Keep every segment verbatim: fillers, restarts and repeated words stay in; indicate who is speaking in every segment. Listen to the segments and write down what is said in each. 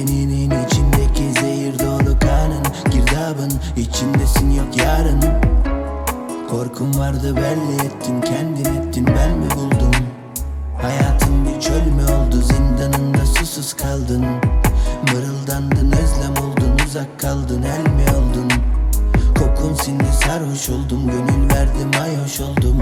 Speaker 1: beyninin içindeki zehir dolu kanın, girdabın içindesin yok yarın. Korkum vardı belli ettin, kendin ettin, ben mi buldum? Hayatın bir çöl mü oldu, zindanında susuz kaldın. Mırıldandın, özlem oldun, uzak kaldın, el mi oldun? Kokun sindi, sarhoş oldum, gönül verdim, ayhoş oldum.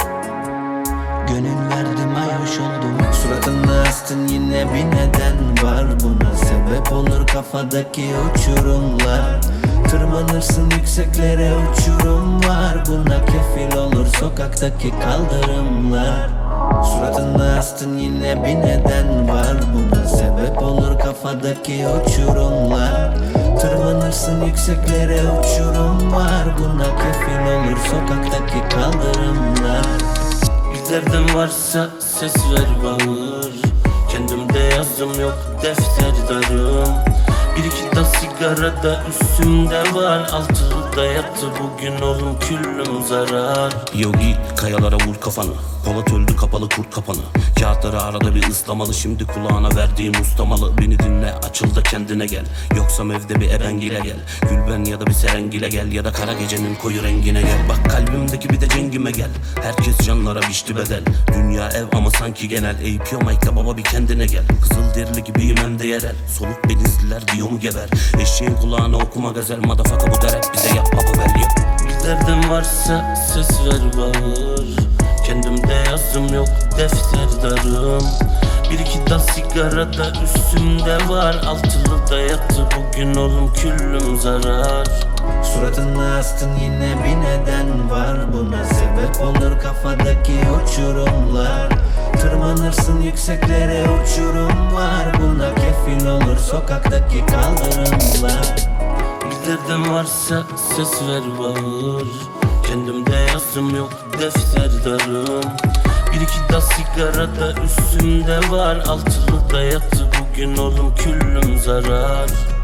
Speaker 1: Gönül verdim, ayhoş oldum. Suratını astın, yine bir neden var buna. Sebep olur kafadaki uçurumlar. Tırmanırsın yükseklere, uçurum var buna. Kefil olur sokaktaki kaldırımlar. Suratını astın, yine bir neden var buna. Sebep olur kafadaki uçurumlar. Tırmanırsın yükseklere, uçurum var buna. Kefil olur sokaktaki kaldırımlar.
Speaker 2: Bir derdin varsa ses ver bağır. Kendimde yazım yok, defterdarım. Bir iki dal sigara da üstümde var. Altıda yattı bugün oğlum, küllüm zarar.
Speaker 3: Yogi kayalara vur kafanı, Polat öldü kapalı kurt kapanı. Kağıtları arada bir ıslamalı, şimdi kulağına verdiğim ustamalı. Beni dinle, açıl da kendine gel. Yoksa evde bir ebengile gel. Gülben ya da bir serengile gel. Ya da kara gecenin koyu rengine gel. Bak kalbimdeki bir de cengime gel. Herkes canlara biçti bedel. Dünya ev ama sanki genel. Eyüp Mike'la baba bir kendine gel. Kızıl derili gibiyim hem de yerel. Soluk benizliler diyor mu geber. Eşeğin kulağına okuma gazel. Madafaka bu der hep bize yapma haber yok.
Speaker 2: Bir derdin varsa ses ver bağır. Kendimde yazım yok, defterdarım. Bir iki dal sigara da üstümde var. Altılıda yattı bugün oğlum, küllüm zarar.
Speaker 1: Suratını astın, yine bir neden var buna. Sebep olur kafadaki uçurumlar. Tırmanırsın yükseklere, uçurum var buna. Kefil olur sokaktaki kaldırımlar.
Speaker 2: Bir derdin varsa ses ver bağır. Kendimde yazım yok, defterdarım. Bir iki dal sigara da üstümde var. Altılıda yattı bugün oğlum, küllüm zarar.